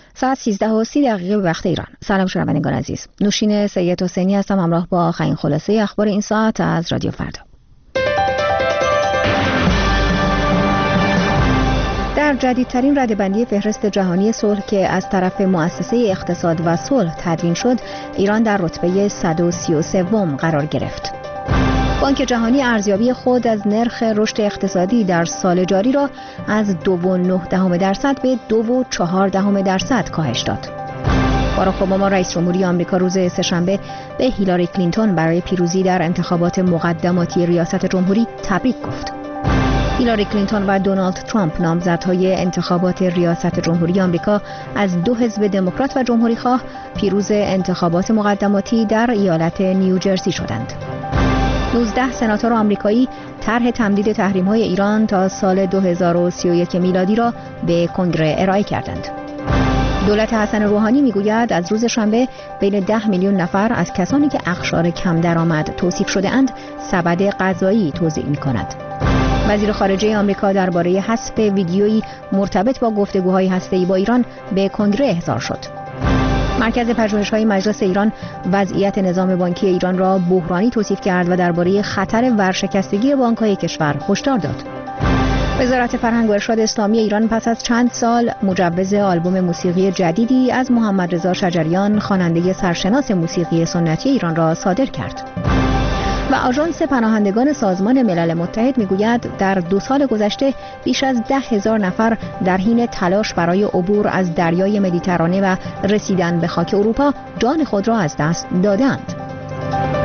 ساعت 13:30 به وقت ایران. سلام شنوندگان عزیز. نوشین سید حسینی هستم همراه با آخرین خلاصه اخبار این ساعت از رادیو فردا. در جدیدترین رده‌بندی فهرست جهانی صلح که از طرف مؤسسه اقتصاد و صلح تدوین شد، ایران در رتبه 133 قرار گرفت. بانک جهانی ارزیابی خود از نرخ رشد اقتصادی در سال جاری را از 2.9% به 2.4% کاهش داد. باراک اوباما رئیس جمهوری آمریکا روز سه‌شنبه به هیلاری کلینتون برای پیروزی در انتخابات مقدماتی ریاست جمهوری تبریک گفت. هیلاری کلینتون و دونالد ترامپ نامزدهای انتخابات ریاست جمهوری آمریکا از دو حزب دموکرات و جمهوری‌خواه پیروز انتخابات مقدماتی در ایالت نیوجرسی شدند. 19 سناتور آمریکایی طرح تمدید تحریم‌های ایران تا سال 2031 میلادی را به کنگره ارائه کردند. دولت حسن روحانی میگوید از روز شنبه بین 10 میلیون نفر از کسانی که اقشار کم درآمد توصیف شده اند سبد غذایی توزیع می‌کند. وزیر خارجه آمریکا درباره حذف ویدیویی مرتبط با گفتگوهای هسته‌ای با ایران به کنگره احضار شد. مرکز پژوهش‌های مجلس ایران وضعیت نظام بانکی ایران را بحرانی توصیف کرد و درباره خطر ورشکستگی بانک‌های کشور هشدار داد. وزارت فرهنگ و ارشاد اسلامی ایران پس از چند سال مجوز آلبوم موسیقی جدیدی از محمد رضا شجریان خواننده سرشناس موسیقی سنتی ایران را صادر کرد. و آژانس پناهندگان سازمان ملل متحد میگوید در 2 سال گذشته بیش از 10,000 نفر در حین تلاش برای عبور از دریای مدیترانه و رسیدن به خاک اروپا جان خود را از دست دادند.